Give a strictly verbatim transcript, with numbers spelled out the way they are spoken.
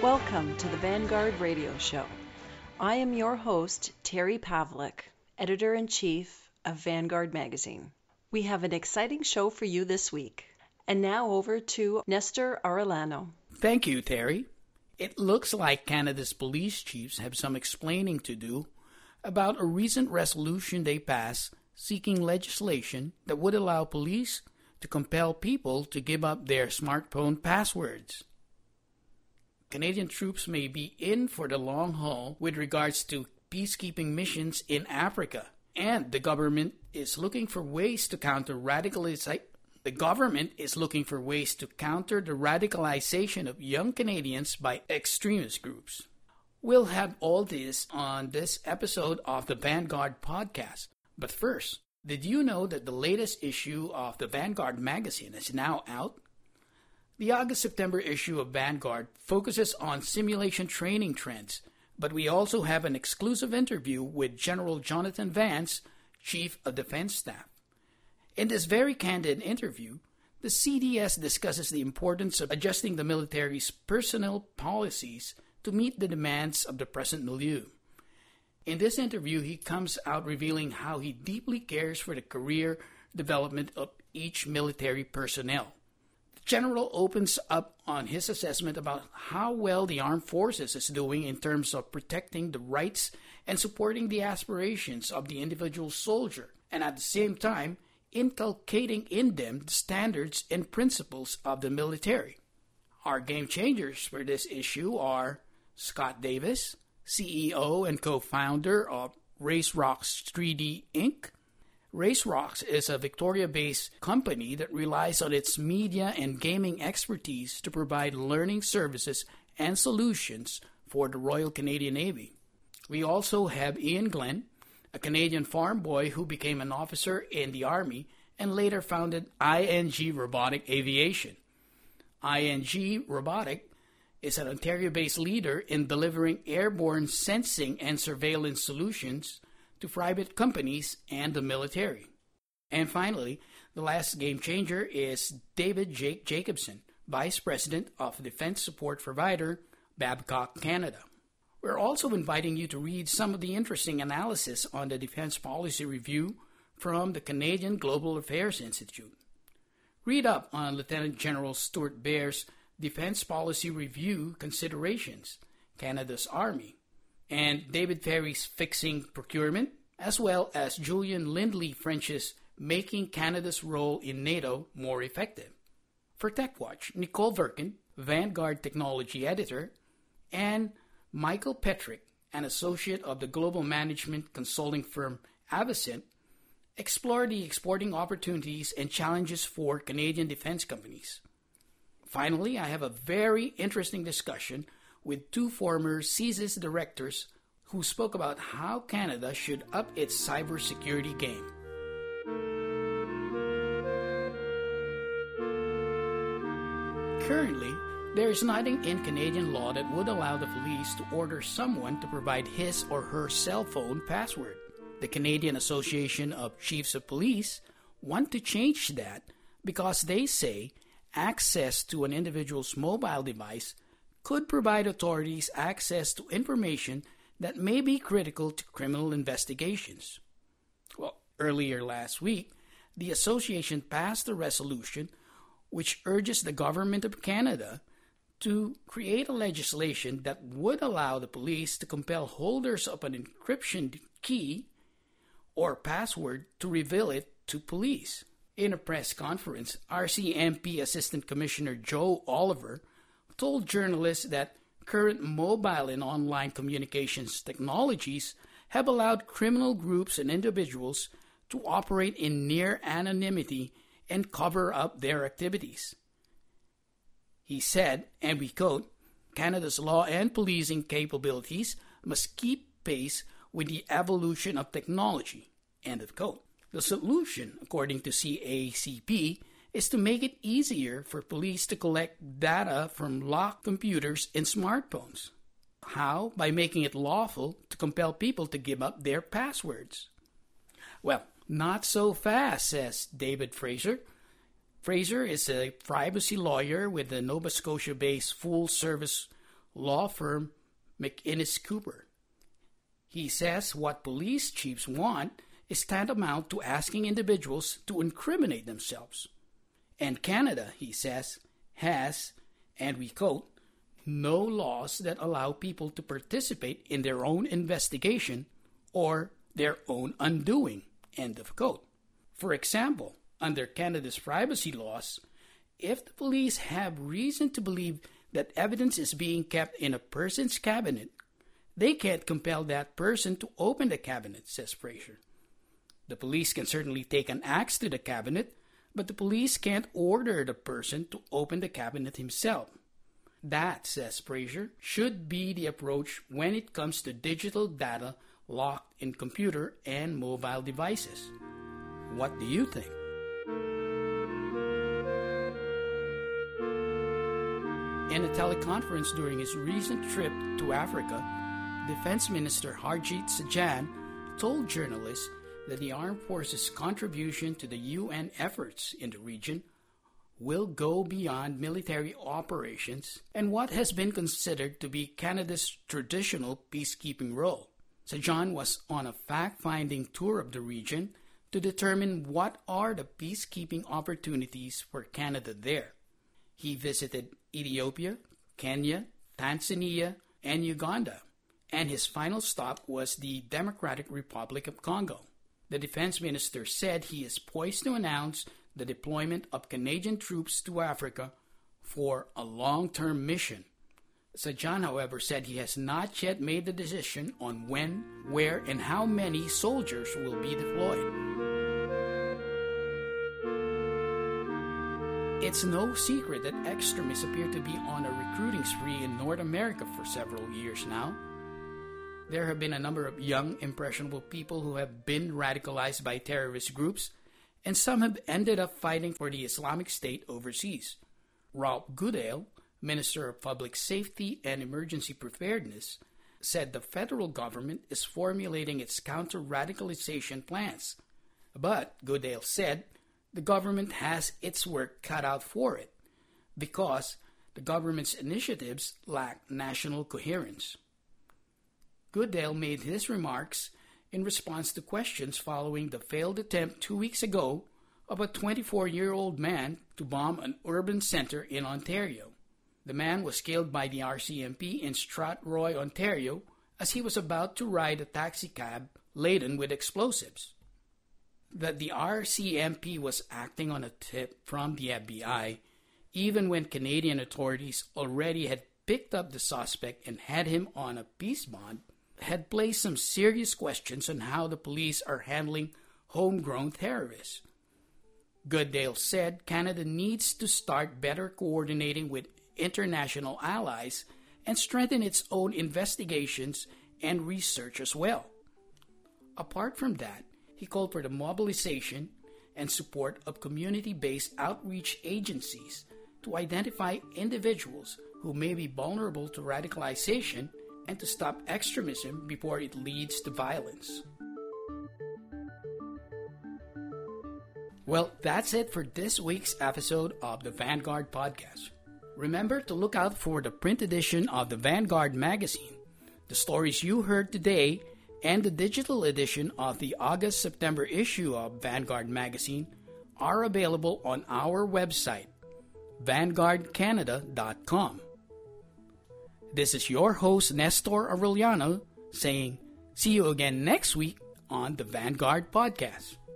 Welcome to the Vanguard Radio Show. I am your host, Terry Pavlik, Editor-in-Chief of Vanguard Magazine. We have an exciting show for you this week. And now over to Nestor Arellano. Thank you, Terry. It looks like Canada's police chiefs have some explaining to do about a recent resolution they passed seeking legislation that would allow police to compel people to give up their smartphone passwords. Canadian troops may be in for the long haul with regards to peacekeeping missions in Africa, and the government is looking for ways to counter radicalization. The government is looking for ways to counter the radicalization of young Canadians by extremist groups. We'll have all this on this episode of the Vanguard podcast. But first, did you know that the latest issue of the Vanguard magazine is now out? The August-September issue of Vanguard focuses on simulation training trends, but we also have an exclusive interview with General Jonathan Vance, Chief of Defense Staff. In this very candid interview, the C D S discusses the importance of adjusting the military's personnel policies to meet the demands of the present milieu. In this interview, he comes out revealing how he deeply cares for the career development of each military personnel. General opens up on his assessment about how well the armed forces is doing in terms of protecting the rights and supporting the aspirations of the individual soldier, and at the same time inculcating in them the standards and principles of the military. Our game changers for this issue are Scott Davis, C E O and co-founder of RaceRox three D Incorporated. RaceRox is a Victoria-based company that relies on its media and gaming expertise to provide learning services and solutions for the Royal Canadian Navy. We also have Ian Glenn, a Canadian farm boy who became an officer in the Army and later founded I N G Robotic Aviation. I N G Robotic is an Ontario-based leader in delivering airborne sensing and surveillance solutions to private companies and the military. And finally, the last game changer is David Jake Jacobson, Vice President of Defense Support Provider, Babcock Canada. We're also inviting you to read some of the interesting analysis on the Defense Policy Review from the Canadian Global Affairs Institute. Read up on Lieutenant General Stuart Bair's Defense Policy Review Considerations, Canada's Army, and David Ferry's Fixing Procurement, as well as Julian Lindley French's Making Canada's Role in NATO More Effective. For TechWatch, Nicole Verkin, Vanguard Technology Editor, and Michael Petrick, an associate of the global management consulting firm Avasint, explore the exporting opportunities and challenges for Canadian defense companies. Finally, I have a very interesting discussion with two former C S I S directors who spoke about how Canada should up its cybersecurity game. Currently, there is nothing in Canadian law that would allow the police to order someone to provide his or her cell phone password. The Canadian Association of Chiefs of Police want to change that because they say access to an individual's mobile device could provide authorities access to information that may be critical to criminal investigations. Well, earlier last week, the association passed a resolution which urges the Government of Canada to create a legislation that would allow the police to compel holders of an encryption key or password to reveal it to police. In a press conference, R C M P Assistant Commissioner Joe Oliver told journalists that current mobile and online communications technologies have allowed criminal groups and individuals to operate in near anonymity and cover up their activities. He said, and we quote, Canada's law and policing capabilities must keep pace with the evolution of technology, end of quote. The solution, according to C A C P, is to make it easier for police to collect data from locked computers and smartphones. How? By making it lawful to compel people to give up their passwords. Well, not so fast, says David Fraser. Fraser is a privacy lawyer with the Nova Scotia-based full-service law firm McInnes Cooper. He says what police chiefs want is tantamount to asking individuals to incriminate themselves. And Canada, he says, has, and we quote, no laws that allow people to participate in their own investigation or their own undoing, end of quote. For example, under Canada's privacy laws, if the police have reason to believe that evidence is being kept in a person's cabinet, they can't compel that person to open the cabinet, says Fraser. The police can certainly take an axe to the cabinet, but the police can't order the person to open the cabinet himself. That, says Fraser, should be the approach when it comes to digital data locked in computer and mobile devices. What do you think? In a teleconference during his recent trip to Africa, Defense Minister Harjit Sajjan told journalists that the armed forces' contribution to the U N efforts in the region will go beyond military operations and what has been considered to be Canada's traditional peacekeeping role. Sajjan was on a fact-finding tour of the region to determine what are the peacekeeping opportunities for Canada there. He visited Ethiopia, Kenya, Tanzania, and Uganda, and his final stop was the Democratic Republic of Congo. The defense minister said he is poised to announce the deployment of Canadian troops to Africa for a long-term mission. Sajjan, however, said he has not yet made the decision on when, where, and how many soldiers will be deployed. It's no secret that extremists appear to be on a recruiting spree in North America for several years now. There have been a number of young, impressionable people who have been radicalized by terrorist groups, and some have ended up fighting for the Islamic State overseas. Ralph Goodale, Minister of Public Safety and Emergency Preparedness, said the federal government is formulating its counter-radicalization plans. But, Goodale said, the government has its work cut out for it because the government's initiatives lack national coherence. Goodale made his remarks in response to questions following the failed attempt two weeks ago of a twenty-four-year-old man to bomb an urban center in Ontario. The man was killed by the R C M P in Strathroy, Ontario, as he was about to ride a taxicab laden with explosives. That the R C M P was acting on a tip from the F B I, even when Canadian authorities already had picked up the suspect and had him on a peace bond, had placed some serious questions on how the police are handling homegrown terrorists. Goodale said Canada needs to start better coordinating with international allies and strengthen its own investigations and research as well. Apart from that, he called for the mobilization and support of community-based outreach agencies to identify individuals who may be vulnerable to radicalization and to stop extremism before it leads to violence. Well, that's it for this week's episode of the Vanguard Podcast. Remember to look out for the print edition of the Vanguard magazine. The stories you heard today and the digital edition of the August-September issue of Vanguard magazine are available on our website, vanguard canada dot com. This is your host, Nestor Aureliano, saying, see you again next week on the Vanguard Podcast.